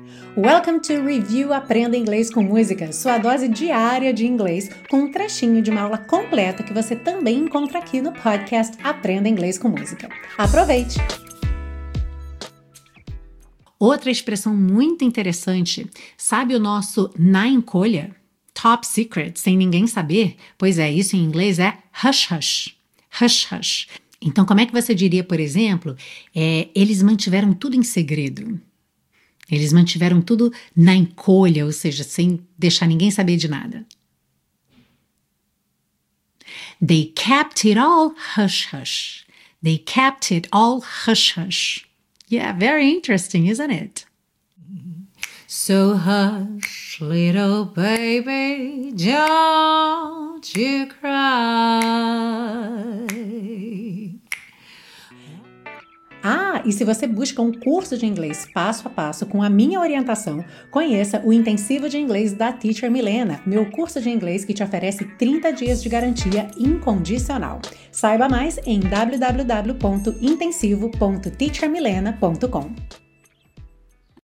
Welcome to Review Aprenda Inglês com Música, sua dose diária de inglês, com um trechinho de uma aula completa que você também encontra aqui no podcast Aprenda Inglês com Música. Aproveite! Outra expressão muito interessante, sabe o nosso na encolha? Top secret, sem ninguém saber? Pois é, isso em inglês é hush hush. Hush hush. Então, como é que você diria, por exemplo, eles mantiveram tudo em segredo? Eles mantiveram tudo na encolha, ou seja, sem deixar ninguém saber de nada. They kept it all hush hush. They kept it all hush hush. Yeah, very interesting, isn't it? So hush, little baby, don't you cry. E se você busca um curso de inglês passo a passo com a minha orientação, conheça o Intensivo de Inglês da Teacher Milena, meu curso de inglês que te oferece 30 dias de garantia incondicional. Saiba mais em www.intensivo.teachermilena.com.